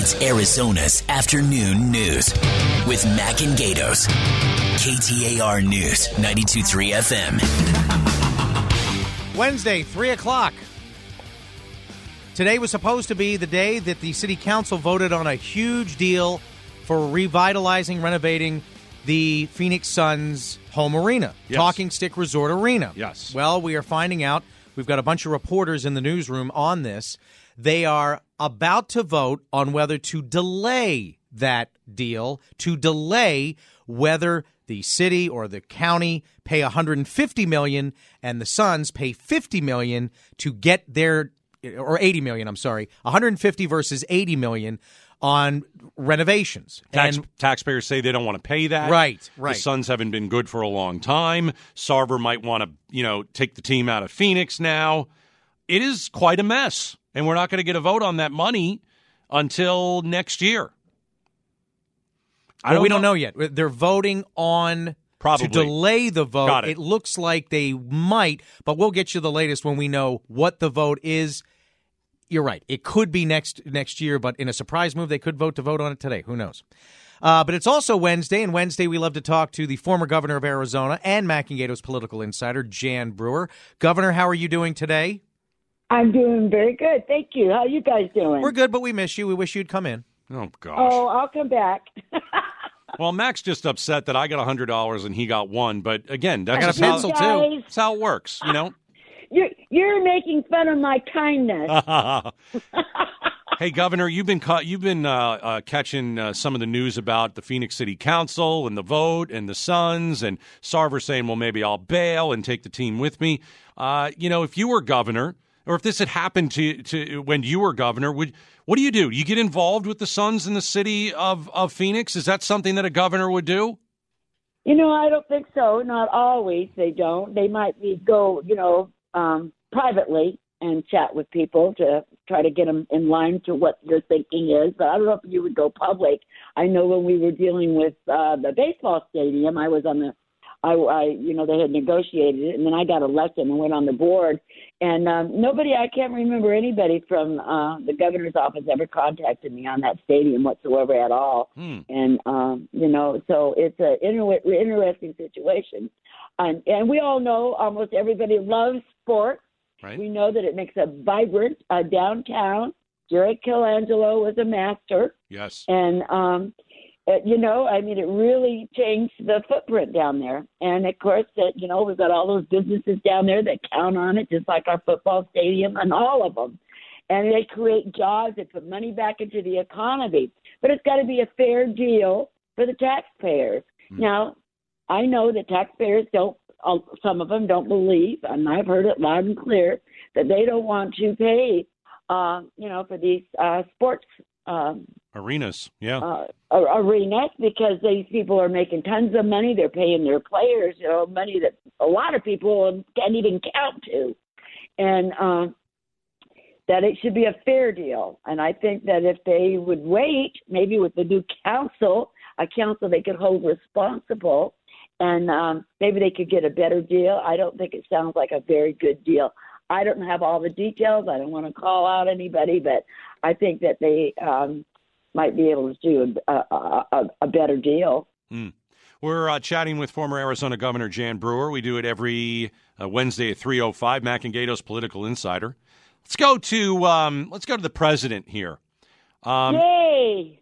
is Arizona's afternoon news with Mac and Gatos. KTAR News, 92.3 FM. Wednesday, 3 o'clock. Today was supposed to be the day that the city council voted on a huge deal for revitalizing, renovating the Phoenix Suns home arena, Yes. Talking Stick Resort Arena. Yes. Well, we are finding out, we've got a bunch of reporters in the newsroom on this. They are about to vote on whether to delay that deal, to delay whether the city or the county pay $150 million and the Suns pay $50 million to get their, or $80 million, I'm sorry, $150 versus $80 million on renovations. Taxpayers say they don't want to pay that. Right. The Suns haven't been good for a long time. Sarver might want to, take the team out of Phoenix now. It is quite a mess, and we're not going to get a vote on that money until next year. We don't know yet. They're voting on Probably. to delay the vote. Got it. It looks like they might, but we'll get you the latest when we know what the vote is. You're right. It could be next year, but in a surprise move, they could vote on it today. Who knows? But it's also Wednesday, and Wednesday we love to talk to the former governor of Arizona and Mac and Gato's political insider, Jan Brewer. Governor, how are you doing today? I'm doing very good. Thank you. How are you guys doing? We're good, but we miss you. We wish you'd come in. Oh, gosh. Oh, I'll come back. Well, Mac's just upset that I got $100 and he got $1. But again, I got a pencil, too. That's how it works, You're making fun of my kindness. Hey, Governor, you've been catching some of the news about the Phoenix City Council and the vote and the Suns and Sarver saying, well, maybe I'll bail and take the team with me. If you were governor, or if this had happened to when you were governor, what do? Do you get involved with the Suns in the city of Phoenix? Is that something that a governor would do? I don't think so. Not always. They don't. They might go, privately and chat with people to try to get them in line to what your thinking is. But I don't know if you would go public. I know when we were dealing with the baseball stadium, I was on they had negotiated it, and then I got elected and went on the board. And I can't remember anybody from the governor's office ever contacted me on that stadium whatsoever at all. And, so it's an interesting situation. And we all know almost everybody loves sports. Right. We know that it makes a vibrant downtown. Jerry Colangelo was a master. Yes. And, it really changed the footprint down there. And, of course, we've got all those businesses down there that count on it, just like our football stadium and all of them. And they create jobs. They put money back into the economy. But it's got to be a fair deal for the taxpayers. Now, I know that taxpayers some of them don't believe, and I've heard it loud and clear, that they don't want to pay, for these sports arenas, yeah. Arenas, because these people are making tons of money. They're paying their players, money that a lot of people can't even count to. And that it should be a fair deal. And I think that if they would wait, maybe with the new council, a council they could hold responsible, and maybe they could get a better deal. I don't think it sounds like a very good deal. I don't have all the details. I don't want to call out anybody, but I think that they might be able to do a better deal. We're chatting with former Arizona Governor Jan Brewer. We do it every Wednesday at 3:05. Mac and Gato's Political Insider. Let's go to the president here. Yay!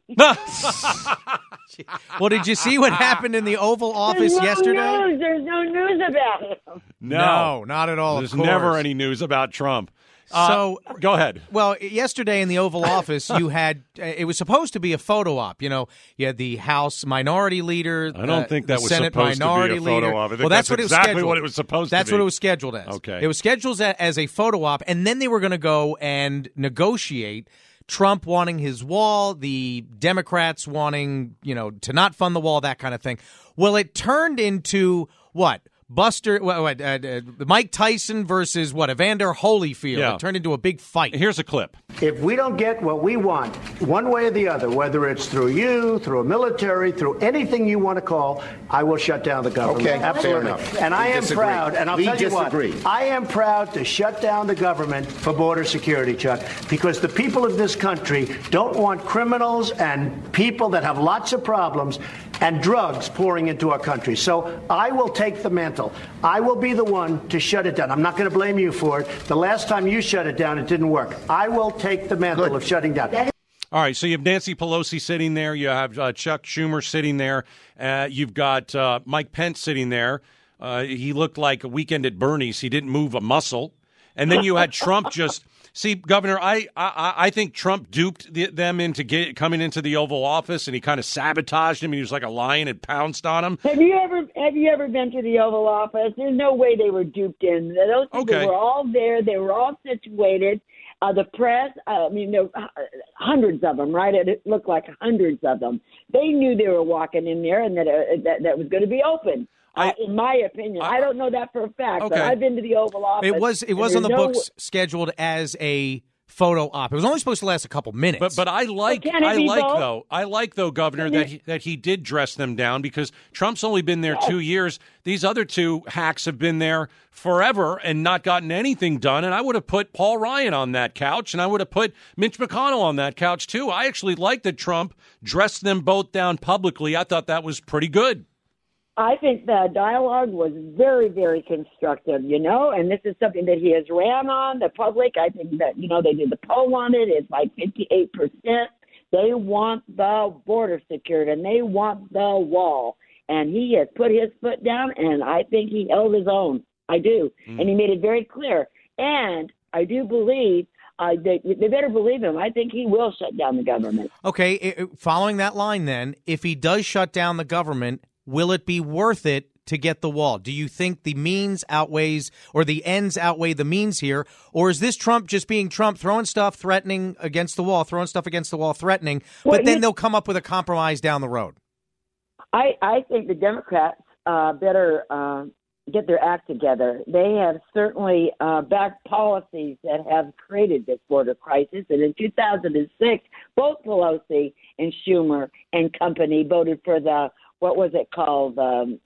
Well, did you see what happened in the Oval Office yesterday? There's no news about him. No, not at all. There's never any news about Trump. So go ahead. Well, yesterday in the Oval Office, you had it was supposed to be a photo op. You had the House Minority Leader. I don't think that was Senate supposed Minority to be a photo Leader. op. I think well, that's what exactly it was scheduled. what it was supposed to be. That's what it was scheduled as. Okay. It was scheduled as a photo op, and then they were going to go and negotiate. Trump wanting his wall, the Democrats wanting, to not fund the wall, that kind of thing. Well, it turned into what? Mike Tyson versus Evander Holyfield. Yeah. It turned into a big fight. Here's a clip. If we don't get what we want, one way or the other, whether it's through you, through a military, through anything you want to call, I will shut down the government. Okay, absolutely. fair enough. And I am disagree. proud, and I'll We tell you what, disagree. I am proud to shut down the government for border security, Chuck, because the people of this country don't want criminals and people that have lots of problems and drugs pouring into our country. So I will take the mantle. I will be the one to shut it down. I'm not going to blame you for it. The last time you shut it down, it didn't work. I will take the mantle of shutting down. All right, so you have Nancy Pelosi sitting there. You have Chuck Schumer sitting there. You've got Mike Pence sitting there. He looked like a weekend at Bernie's. He didn't move a muscle. And then you had Trump just – see, Governor, I think Trump duped them into coming into the Oval Office, and he kind of sabotaged him. He was like a lion and pounced on him. Have you ever been to the Oval Office? There's no way they were duped in. Those people were all there. They were all situated. The press, there were hundreds of them, right? It looked like hundreds of them. They knew they were walking in there and that was going to be open. In my opinion, I don't know that for a fact, but I've been to the Oval Office. It was on the books scheduled as a photo op. It was only supposed to last a couple minutes. But I like though, Governor, that he did dress them down, because Trump's only been there 2 years. These other two hacks have been there forever and not gotten anything done. And I would have put Paul Ryan on that couch, and I would have put Mitch McConnell on that couch too. I actually like that Trump dressed them both down publicly. I thought that was pretty good. I think the dialogue was very, very constructive, and this is something that he has ran on the public. I think that, they did the poll on it. It's like 58%. They want the border secured, and they want the wall. And he has put his foot down, and I think he held his own. I do. And he made it very clear. And I do believe they better believe him. I think he will shut down the government. Okay, following that line then, if he does shut down the government, will it be worth it to get the wall? Do you think the means outweighs, or the ends outweigh the means here? Or is this Trump just being Trump, throwing stuff, threatening against the wall, threatening, but then they'll come up with a compromise down the road? I think the Democrats better get their act together. They have certainly backed policies that have created this border crisis. And in 2006, both Pelosi and Schumer and company voted for what was it called? The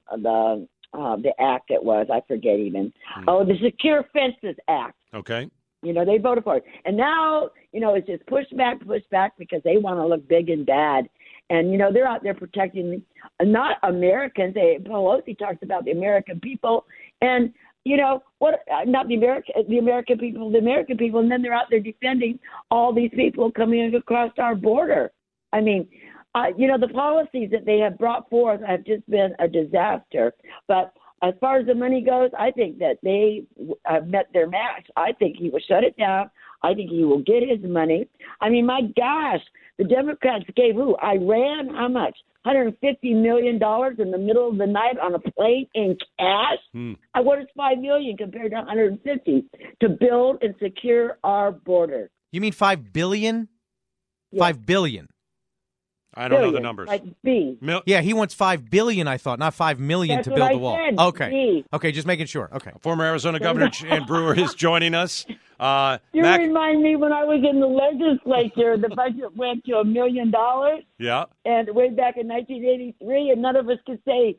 act it was. I forget even. The Secure Fences Act. Okay. They voted for it. And now, it's just pushed back because they want to look big and bad. And, they're out there protecting not Americans. Pelosi talks about the American people. And, not the American people. And then they're out there defending all these people coming across our border. I mean, the policies that they have brought forth have just been a disaster. But as far as the money goes, I think that they have met their match. I think he will shut it down. I think he will get his money. I mean, my gosh, the Democrats gave Iran how much? $150 million in the middle of the night on a plane in cash? What is $5 million compared to $150 to build and secure our border? You mean $5 billion? Yeah. $5 billion. I don't know the numbers. Like B. Yeah, he wants $5 billion, I thought, not $5 million That's to build what the wall. I said, Okay. B. Okay, just making sure. Okay. Former Arizona Governor Jan Brewer is joining us. You remind me when I was in the legislature, the budget went to $1 million. Yeah. And way back in 1983, and none of us could say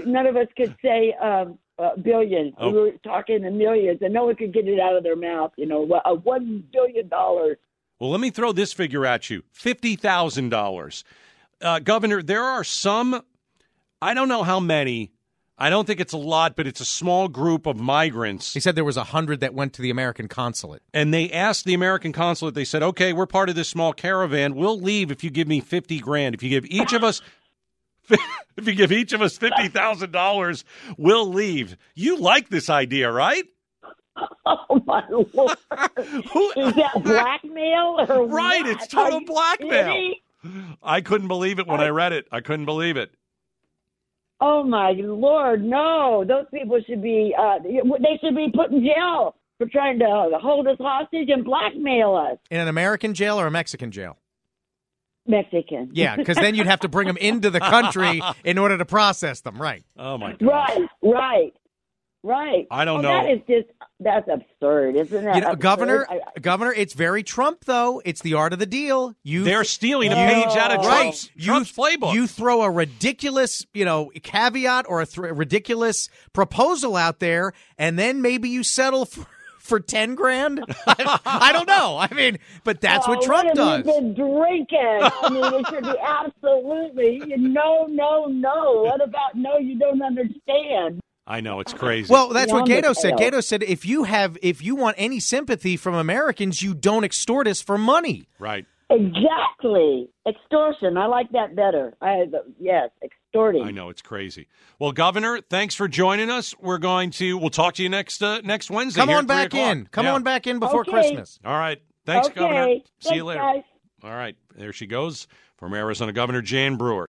billion. We were talking in millions, and no one could get it out of their mouth. $1 billion. Well, let me throw this figure at you: $50,000. Governor, there are some, I don't know how many, I don't think it's a lot, but it's a small group of migrants. He said there was 100 that went to the American consulate. And they asked the American consulate, they said, okay, we're part of this small caravan. We'll leave if you give me $50,000. If you give each of us $50,000, we'll leave. You like this idea, right? Oh, my Lord. Is that blackmail? Or right, what? it's total blackmail. Kidding? I couldn't believe it when I read it. I couldn't believe it. Oh, my Lord, no. Those people should be they should be put in jail for trying to hold us hostage and blackmail us. In an American jail or a Mexican jail? Mexican. Yeah, because then you'd have to bring them into the country in order to process them, right? Oh, my God. Right. Right. I don't know. That is that's absurd, isn't that? Absurd? Governor, it's very Trump, though. It's the art of the deal. They're stealing a page out of Trump's playbook. You throw a ridiculous, caveat or a ridiculous proposal out there, and then maybe you settle for 10 grand. I don't know. I mean, but that's what Trump does. You've been drinking. I mean, it should be absolutely no. What about no? You don't understand. I know, it's crazy. Well, that's what Gato said. Gato said if you want any sympathy from Americans, you don't extort us for money. Right. Exactly. Extortion. I like that better. Yes, extorting. I know, it's crazy. Well, Governor, thanks for joining us. We'll talk to you next Wednesday. Come on back in. Come on back in before Christmas. All right. Thanks, Governor. See you later. Guys. All right. There she goes from Arizona Governor Jan Brewer.